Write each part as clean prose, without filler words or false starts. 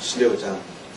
16章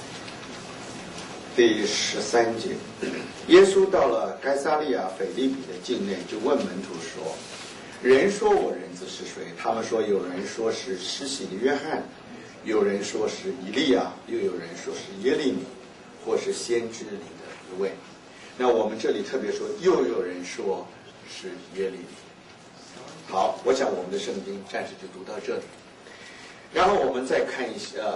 第13节，耶稣到了该撒利亚腓立比的境内，就问门徒说：“人说我儿子是谁？”他们说：“有人说是施洗的约翰，有人说是以利亚，又有人说是耶利米，或是先知里的一位。”那我们这里特别说，又有人说是耶利米。好，我想我们的圣经暂时就读到这里。然后我们再看一下，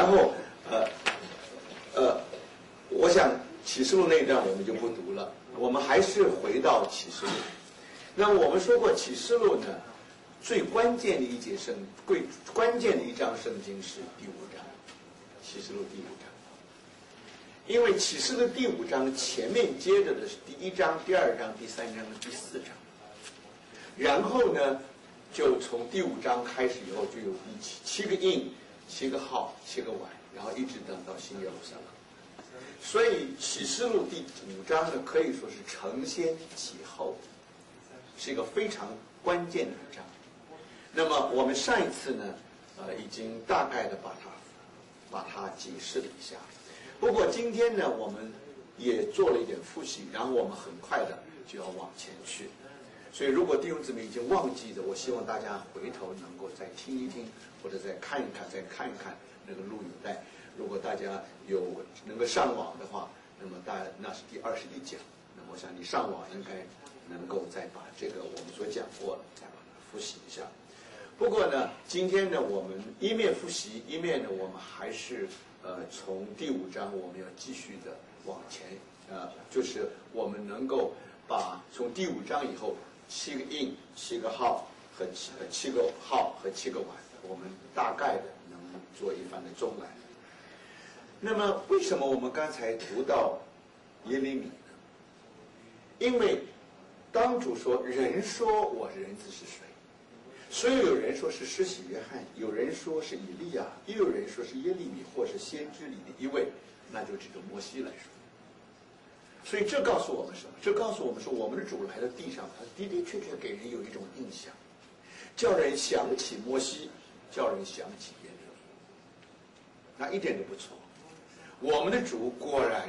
我想启示录那一段我们就不读了，我们还是回到启示录。那我们说过启示录呢，最关键的一节关键的一章圣经是第5章，启示录第5章。因为启示录第5章前面接着的是第1章、第2章、第3章、第4章，然后呢，就从第5章开始以后，就有7个印、7个号、7个碗，然后一直等到新耶路撒冷。所以启示录第5章呢，可以说是承先启后，是一个非常关键的一章。那么我们上一次呢，已经大概的把它解释了一下。不过今天呢，我们也做了一点复习，然后我们很快的就要往前去。所以如果弟兄姊妹已经忘记的，我希望大家回头能够再听一听，或者再看一看那个录影带。如果大家能够上网的话，那么那是第21讲。那么我想你上网应该能够再把这个我们所讲过的再把它复习一下。不过呢，今天呢，我们一面复习，一面呢，我们还是从第5章我们要继续的往前，就是我们能够把从第5章以后7个印、7个号和7个号和7个碗，我们大概的能做一番的中来。那么为什么我们刚才读到耶利米呢？因为当主说人说我儿子是谁，所以有人说是施洗约翰，有人说是以利亚，又有人说是耶利米或是先知里的一位，那就指着摩西来说。所以这告诉我们什么？这告诉我们说，我们的主来到地上，他的的确确给人有一种印象，叫人想起摩西，叫人想起耶利米，那一点都不错。我们的主果然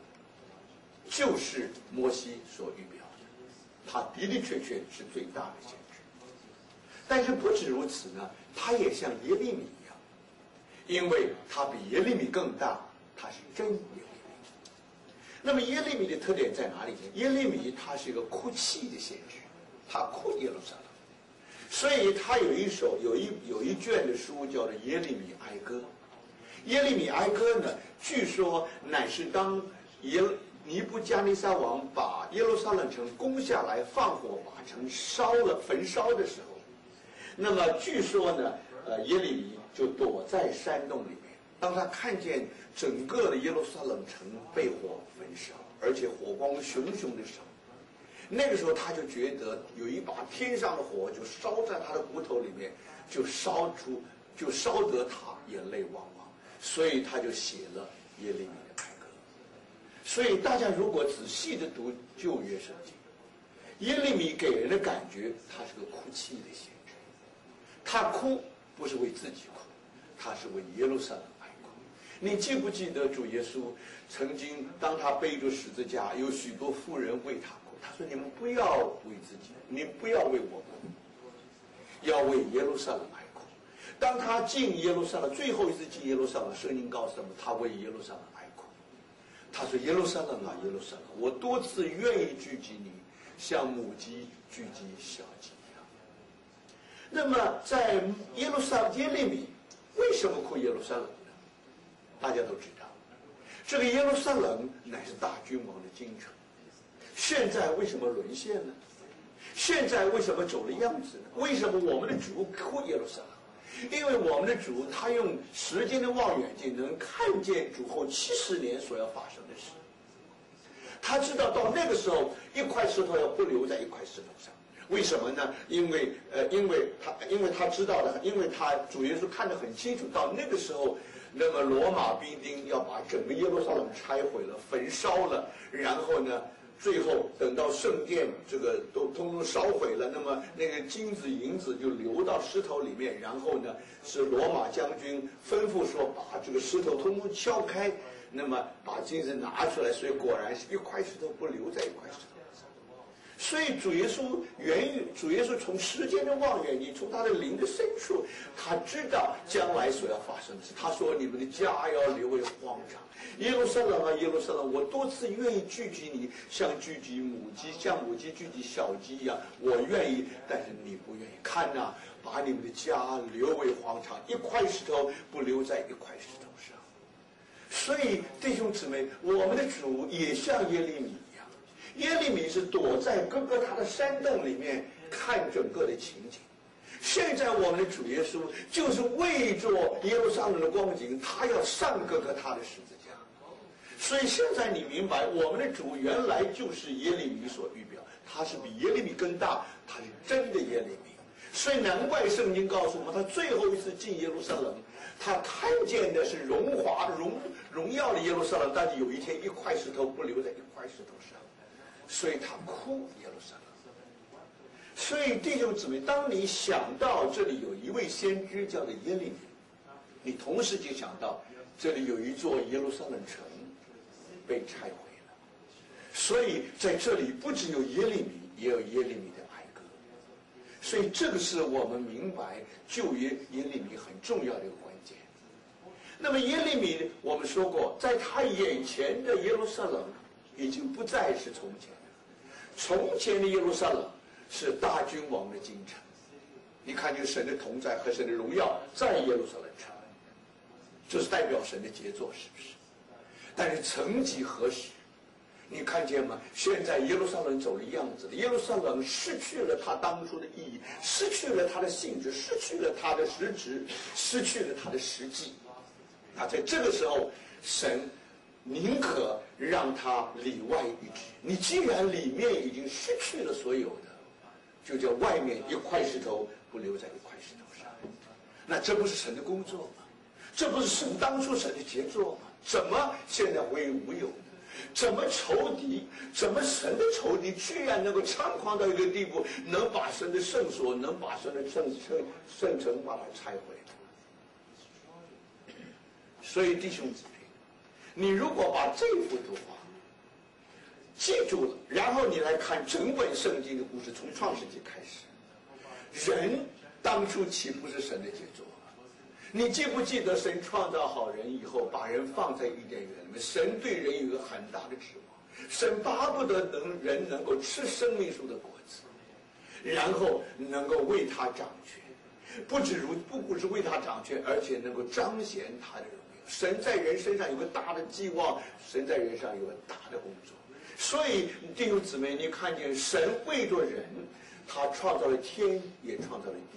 就是摩西所预表的，他的的确确是最大的先知。但是不止如此呢，他也像耶利米一样，因为他比耶利米更大，他是真耶利米。那么耶利米的特点在哪里呢？耶利米他是一个哭泣的先知，他哭耶路撒冷，所以他有一卷的书叫做《耶利米哀歌》。耶利米哀歌呢，据说乃是当尼布加尼撒王把耶路撒冷城攻下来，放火把城焚烧的时候，那么据说呢，耶利米就躲在山洞里面。当他看见整个的耶路撒冷城被火焚烧，而且火光熊熊的烧，那个时候他就觉得有一把天上的火就烧在他的骨头里面，就烧得他眼泪汪汪，所以他就写了耶利米的哀歌。所以大家如果仔细的读旧约圣经，耶利米给人的感觉，他是个哭泣的先知。他哭不是为自己哭，他是为耶路撒冷哀哭。你记不记得主耶稣曾经当他背着十字架，有许多妇人为他哭，他说：“你们不要为自己，你不要为我哭，要为耶路撒冷哀哭。”当他进耶路撒冷，最后一次进耶路撒冷，圣经告诉我们，他为耶路撒冷哀哭。他说：“耶路撒冷啊，耶路撒冷，我多次愿意聚集你，像母鸡聚集小鸡一样。”那么在耶利米为什么哭耶路撒冷呢？大家都知道，这个耶路撒冷乃是大君王的京城。现在为什么沦陷呢？现在为什么走了样子呢？为什么我们的主哭耶路撒冷？因为我们的主他用时间的望远镜能看见主后70年所要发生的事。他知道到那个时候，一块石头要不留在一块石头上。为什么呢？因为他知道的，因为他主耶稣看得很清楚，到那个时候，那么罗马兵丁要把整个耶路撒冷拆毁了、焚烧了，然后呢， 最后等到圣殿这个都通通烧毁了，那么那个金子银子就流到石头里面，然后呢是罗马将军吩咐说把这个石头通通敲开，那么把金子拿出来，所以果然是一块石头不留在一块石头。所以主耶稣从时间的望远镜，从他的灵的深处，他知道将来所要发生的事。他说：“你们的家要留为荒场。耶路撒冷啊，耶路撒冷，我多次愿意聚集你，像聚集母鸡，像母鸡聚集小鸡一样，我愿意，但是你不愿意。看呐，把你们的家留为荒场，一块石头不留在一块石头上。”所以弟兄姊妹，我们的主也像耶利米。耶利米是躲在哥哥他的山洞里面看整个的情景。现在我们的主耶稣就是为着耶路撒冷的光景，他要上哥哥他的十字架。所以现在你明白，我们的主原来就是耶利米所预表，他是比耶利米更大，他是真的耶利米。所以难怪圣经告诉我们，他最后一次进耶路撒冷，他看见的是荣耀的耶路撒冷，但是有一天一块石头不留在一块石头上。所以他哭耶路撒冷。所以弟兄姊妹，当你想到这里有一位先知叫做耶利米，你同时就想到这里有一座耶路撒冷城被拆毁了。所以在这里不只有耶利米，也有耶利米的哀歌。所以这个是我们明白旧约耶利米很重要的一个关键。那么耶利米我们说过，在他眼前的耶路撒冷已经不再是从前了。从前的耶路撒冷是大君王的京城，你看见神的同在和神的荣耀在耶路撒冷城，这是代表神的杰作，是不是？但是曾几何时，你看见吗？现在耶路撒冷走了样子了，耶路撒冷失去了它当初的意义，失去了它的性质，失去了它的实质，失去了它的实际。那在这个时候，神宁可让它里外一致。你既然里面已经失去了所有的，就叫外面一块石头不留在一块石头上。那这不是神的工作吗？这不是神当初神的杰作吗？怎么现在会无有呢？怎么仇敌，怎么神的仇敌居然能够猖狂到一个地步，能把神的圣所，能把神的圣城把它拆毁？所以弟兄姊妹，你如果把这幅图画记住了，然后你来看整本圣经的故事，从创世纪开始，人当初岂不是神的杰作？你记不记得神创造好人以后，把人放在伊甸园里面，神对人有一个很大的指望，神巴不得人能够吃生命树的果子，然后能够为他掌权，不只为他掌权，而且能够彰显他的荣耀。神在人身上有个大的寄望，神在人上有个大的工作。所以弟兄姊妹，你看见神为着人，他创造了天，也创造了地。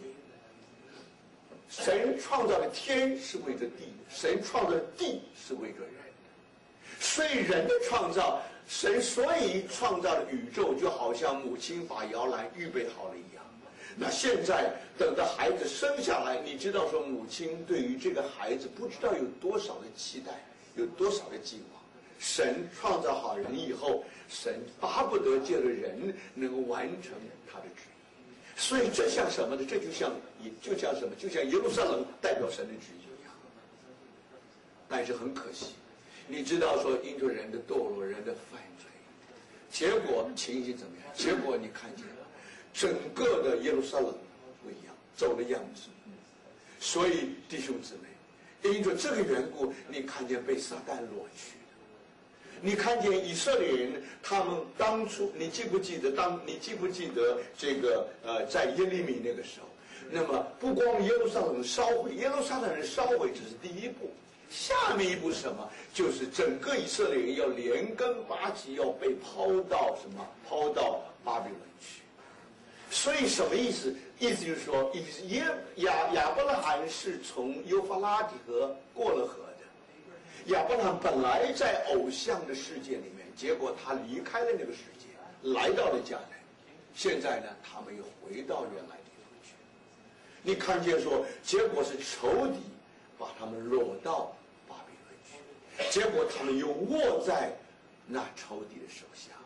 神创造的天是为着地，神创造的地是为着人。所以人的创造，神所以创造的宇宙，就好像母亲把摇篮预备好了一样。那现在等到孩子生下来，你知道说母亲对于这个孩子不知道有多少的期待，有多少的寄望。神创造好人以后，神巴不得借着人能够完成他的旨意。所以这像什么呢？这就像什么？就像耶路撒冷代表神的旨意一样。但是很可惜，你知道说因着人的堕落，人的犯罪，结果情形怎么样？结果你看见了，整个的耶路撒冷不一样，走了样子。所以弟兄姊妹，因着这个缘故，你看见被撒旦掳去。你看见以色列人，他们当初，你记不记得这个在耶利米那个时候，那么不光耶路撒冷烧毁，耶路撒冷人烧毁只是第一步，下面一步是什么？就是整个以色列人要连根拔起，要被抛到什么？抛到巴比伦去。所以什么意思？意思就是说，亚伯拉罕是从幼发拉底河过了河。亚伯拉罕本来在偶像的世界里面，结果他离开了那个世界，来到了迦南。现在呢，他们又回到原来地方去。你看见说，结果是仇敌把他们掳到巴比伦去，结果他们又握在那仇敌的手下。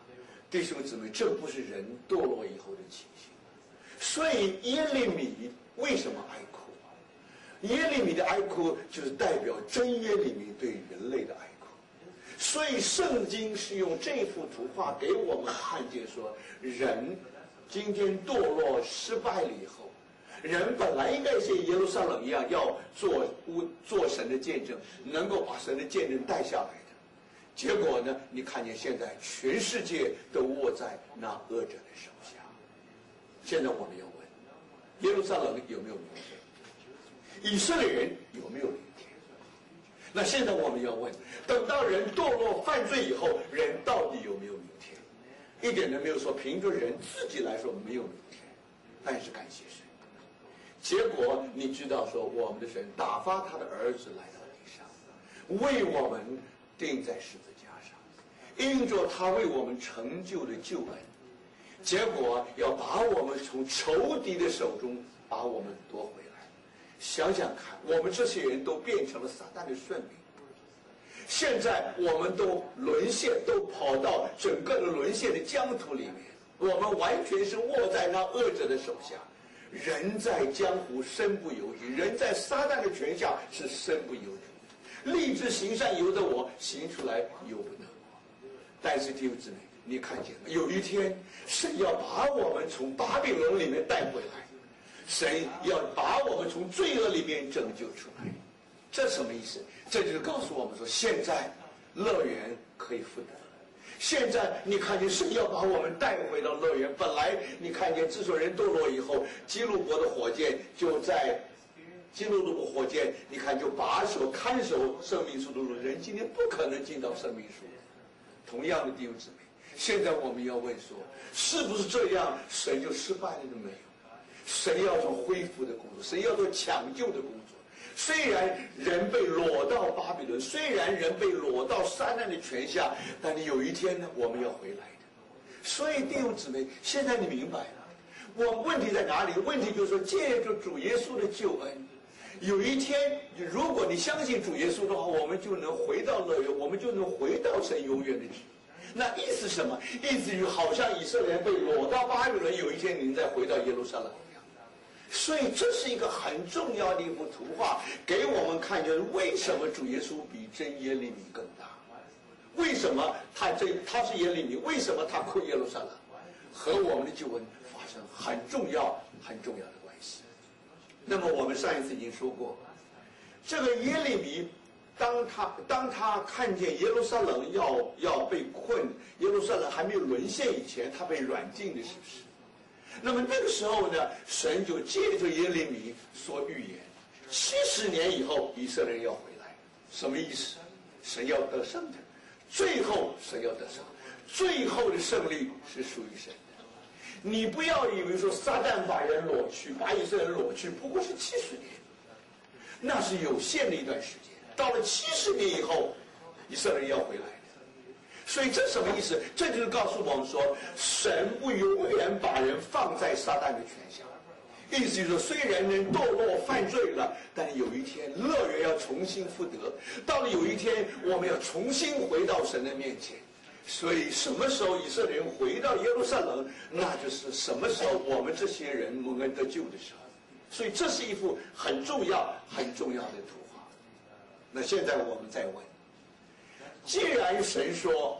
弟兄姊妹，这不是人堕落以后的情形。所以耶利米为什么哀哭？耶利米的哀哭就是代表真耶利米对人类的哀哭。所以圣经是用这幅图画给我们看见说，人今天堕落失败了以后，人本来应该像耶路撒冷一样要做神的见证，能够把神的见证带下来的。结果呢，你看见现在全世界都握在那恶者的手下。现在我们要问，耶路撒冷有没有明天？以色列人有没有明天？那现在我们要问，等到人堕落犯罪以后，人到底有没有明天？一点都没有说凭着人自己来说没有明天，但是感谢神。结果你知道说，我们的神打发他的儿子来到地上，为我们钉在十字架上，因着他为我们成就的救恩，结果要把我们从仇敌的手中把我们夺回来。想想看，我们这些人都变成了撒旦的顺民，现在我们都沦陷，都跑到整个的沦陷的疆土里面，我们完全是握在那恶者的手下。人在江湖身不由己，人在撒旦的权下是身不由己。立志行善由得我，行出来由不得我。但是弟兄姊妹，你看见了，有一天神要把我们从巴比伦里面带回来，神要把我们从罪恶里面拯救出来。这什么意思？这就是告诉我们说，现在乐园可以复得。现在你看见神要把我们带回到乐园。本来你看见自从人堕落以后，基路伯的火箭就在基路伯火箭，你看就把守看守生命树的路，人今天不可能进到生命树。同样的弟兄姊妹，现在我们要问说，是不是这样神就失败了呢？没有，神要做恢复的工作，神要做抢救的工作。虽然人被掳到巴比伦，虽然人被掳到撒旦的权下，但是有一天呢，我们要回来的。所以弟兄姊妹，现在你明白了，我问题在哪里？问题就是说，借着主耶稣的救恩，有一天，如果你相信主耶稣的话，我们就能回到乐园，我们就能回到神永远的旨意。那意思什么？意思就好像以色列人被掳到巴比伦，有一天你再回到耶路撒冷。所以这是一个很重要的一幅图画，给我们看见为什么主耶稣比真耶利米更大，为什么他是耶利米，为什么他哭耶路撒冷，和我们的救恩发生很重要的关系。那么我们上一次已经说过，这个耶利米当他看见耶路撒冷要被困，耶路撒冷还没有沦陷以前，他被软禁的，是不是？那么那个时候呢，神就借着耶利米说预言，70年以后以色列人要回来。什么意思？神要得胜的，最后神要得胜，最后的胜利是属于神的。你不要以为说撒旦把人掳去，把以色列人掳去，不过是70年，那是有限的一段时间。到了70年以后，以色列人要回来。所以这什么意思？这就是告诉我们说，神不永远把人放在撒旦的权下。意思就是说，虽然人堕落犯罪了，但是有一天乐园要重新复得。到了有一天，我们要重新回到神的面前。所以什么时候以色列人回到耶路撒冷，那就是什么时候我们这些人蒙恩得救的时候。所以这是一幅很重要的图画。那现在我们再问，既然神说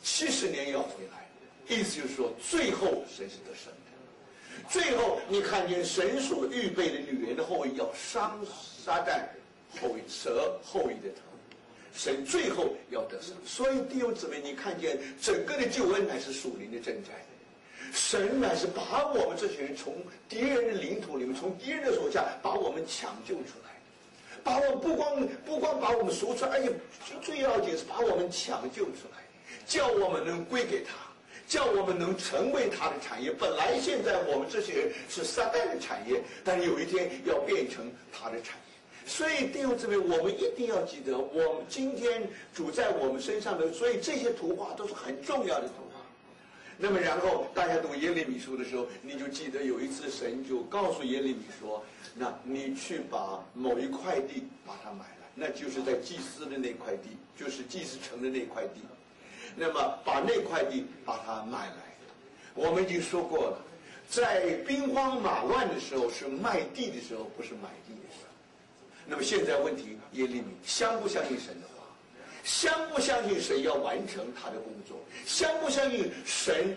70年要回来，意思就是说最后神是得胜的。最后你看见神所预备的女人的后裔要伤撒旦蛇后裔的头，神最后要得胜。所以弟兄姊妹，你看见整个的救恩乃是属灵的征战，神乃是把我们这些人从敌人的领土里面，从敌人的手下把我们抢救出来，把我们不光把我们赎出来，而且最要紧是把我们抢救出来，叫我们能归给他，叫我们能成为他的产业。本来现在我们这些人是撒旦的产业，但有一天要变成他的产业。所以弟兄姊妹，我们一定要记得，我们今天主在我们身上的，所以这些图画都是很重要的图画。那么然后大家读耶利米书的时候，你就记得有一次神就告诉耶利米说，那你去把某一块地把它买来，那就是在祭司的那块地，就是祭司城的那块地。 那么把那块地把它买来。我们已经说过了，在兵荒马乱的时候是卖地的时候，不是买地的时候。那么现在问题，耶利米相不相信神的话？相不相信神要完成他的工作？相不相信神